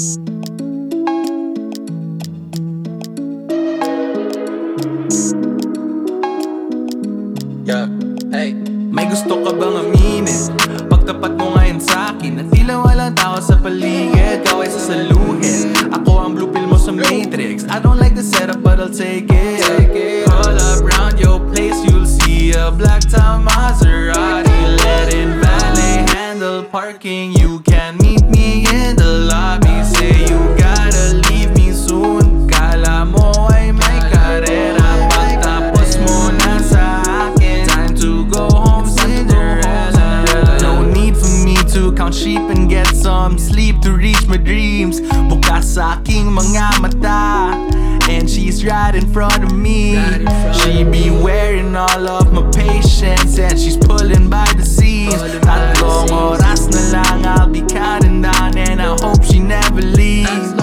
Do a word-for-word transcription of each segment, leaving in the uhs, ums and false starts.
Yeah, hey. May gusto ka bang aminin? Pagtapat mo ngayon sa'kin na tila walang tao sa paligid, ikaw ay sasaluhin. Ako ang blue pill mo sa Matrix. I don't like the setup but I'll take it. Roll up round your place, you'll see a black top Maserati. Let in valet handle parking. You can meet me in the lobby. Say you gotta leave me soon. Kala mo ay may karera, pagtapos mo na sa akin. Time to go home, Cinderella. No need for me to count sheep and get some sleep to reach my dreams. Bukas sa aking mga mata, and she's right in front of me. She be wearing all of my patience, and she's pulling by the seams. Tatlong oras na lang, I'll be counting down, and I hope she never leaves.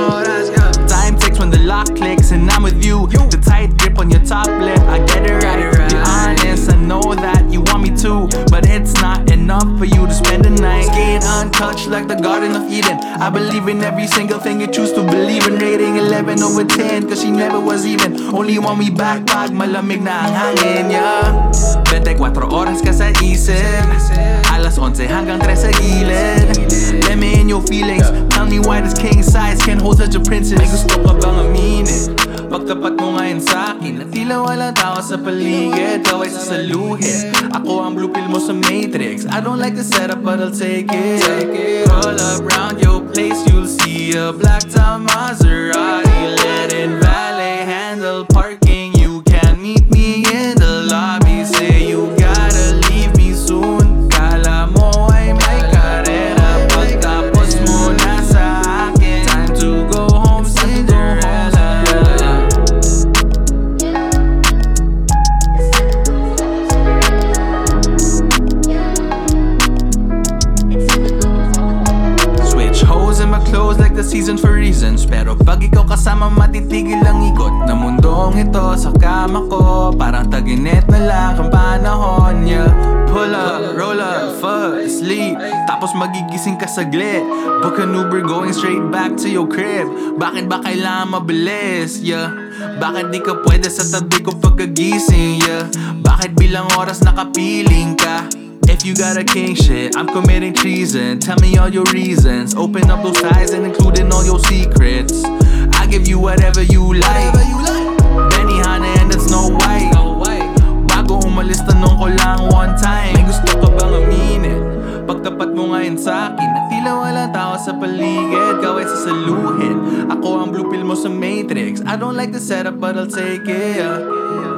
Time ticks when the lock clicks, and I'm with you. The tight grip on your top lip, I get it right. To be honest, I know that you want me to, but it's not enough for you to spend the night. Skin untouched like the Garden of Eden. I believe in every single thing you choose to believe in. Rating eleven over ten, cause she never was even. Only want me back pag malamig na ang hangin, yeah. twenty-four oras ka sa isip, alas onse hanggang tres sa gilid. Let me in your feelings, tell me why this king size can't hold such a princess. May gusto ka bang aminin? Pagtapat mo ngayon sa'kin na tila walang tao sa paligid, ikaw ay sasaluhin. Ako ang blue pill mo sa Matrix. I don't like the setup but I'll take it. Roll up round your place, you'll see a black top Maserati. Let in valet handle parking. You can meet me in the lobby. Say you gotta leave me soon. Kala mo ay may karera, pagtapos mo na sa akin. Time to go home, Cinderella. Switch hoes in my clothes like the seasons for reasons, pero pag ikaw kasama matitigil ang ikot na mundong ito sa kama ko. Parang taginit na lang ang panahon, yeah. Pull up, roll up, fuck, sleep, tapos magigising ka saglit. Book an Uber going straight back to your crib. Bakit ba kailangan mabilis, yeah? Bakit di ka pwede sa tabi ko pagkagising, yeah? Bakit bilang oras nakapiling ka? If you got a king shit, I'm committing treason. Tell me all your reasons. Open up those ties and including all your secrets. I give you whatever you like. Benihana and it's Snow White. Bago umalis tanong ko lang one time, may gusto ka bang aminin? Pagtapat mo ngayon sa'kin na tila walang tao sa paligid, ikaw ay sasaluhin. Ako ang blue pill mo sa Matrix. I don't like the setup but I'll take it, yeah.